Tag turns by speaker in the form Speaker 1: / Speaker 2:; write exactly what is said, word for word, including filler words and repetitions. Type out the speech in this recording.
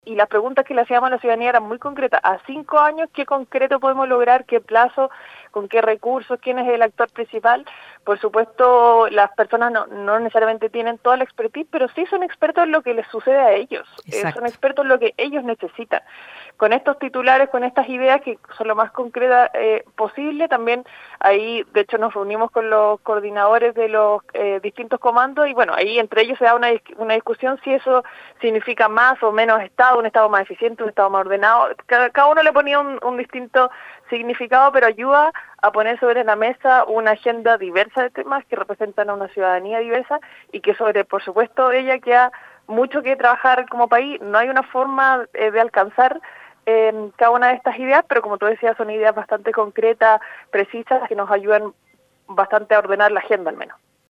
Speaker 1: Y las preguntas que le hacíamos a la ciudadanía eran muy concretas. A cinco años, ¿qué concreto podemos lograr? ¿Qué plazo? ¿Con qué recursos? ¿Quién es el actor principal? Por supuesto, las personas no, no necesariamente tienen toda la expertise, pero sí son expertos en lo que les sucede a ellos. Eh, son expertos en lo que ellos necesitan. Con estos titulares, con estas ideas que son lo más concretas eh, posible, también ahí, de hecho, nos reunimos con los coordinadores de los eh, distintos comandos y bueno, ahí entre ellos se da una, una discusión si eso significa más o menos Estado, un Estado más eficiente, un Estado más ordenado. Cada, cada uno le ponía un, un distinto significado, pero ayuda a poner sobre la mesa una agenda diversa de temas que representan a una ciudadanía diversa y que sobre, por supuesto, ella queda mucho que trabajar como país. No hay una forma eh, de alcanzar eh, cada una de estas ideas, pero como tú decías, son ideas bastante concretas, precisas, que nos ayudan bastante a ordenar la agenda al menos.